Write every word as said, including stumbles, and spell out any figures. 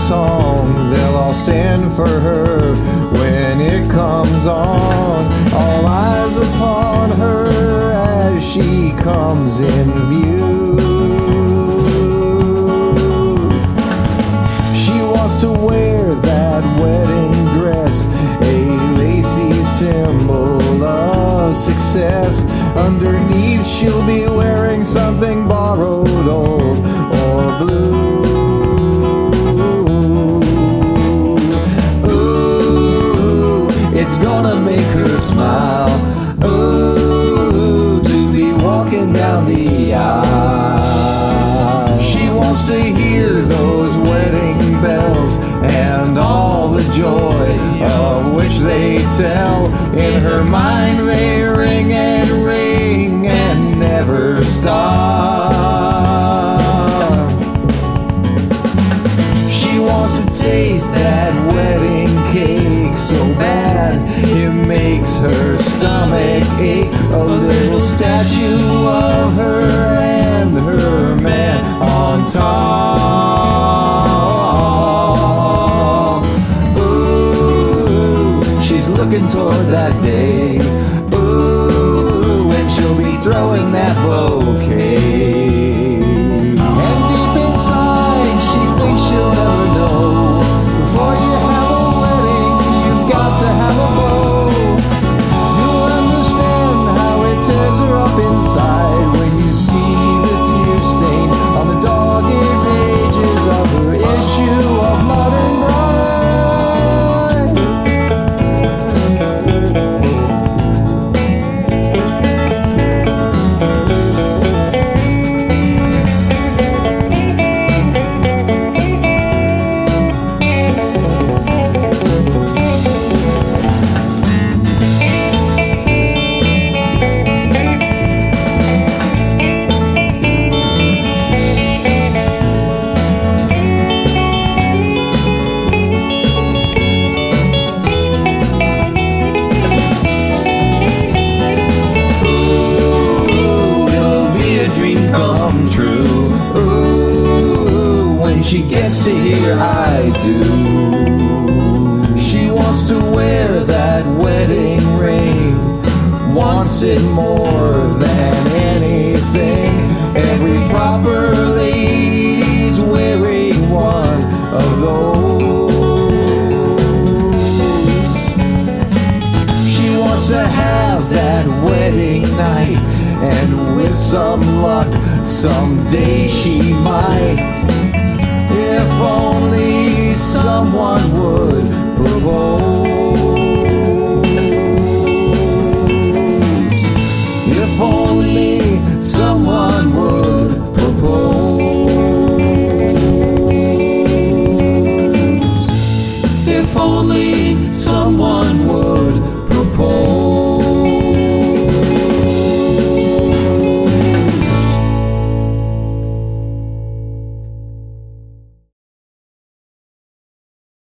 song, they'll all stand for her when it comes on. All eyes upon her as she comes in view. She wants to wear that wedding dress, a lacy symbol of success. Underneath she'll be wearing something borrowed, old or blue. It's gonna make her smile, ooh, to be walking down the aisle. She wants to hear those wedding bells and all the joy of which they tell. In her mind they ring and ring and never stop. She wants to taste that wedding cake so bad it makes her stomach ache. A little statue of her and her man on top. Ooh, she's looking toward that day, ooh, when she'll be throwing that bouquet. And deep inside she thinks she'll never know, before you have a wedding you've got to have a bow. You'll understand how it tears her up inside when you see the tear stains on the dogged pages of her issue of Modern Bride. Come true, ooh, when she gets to hear I do. She wants to wear that wedding ring, wants it more than anything. Every proper lady's wearing one of those. She wants to have that wedding night, and with some luck, someday she might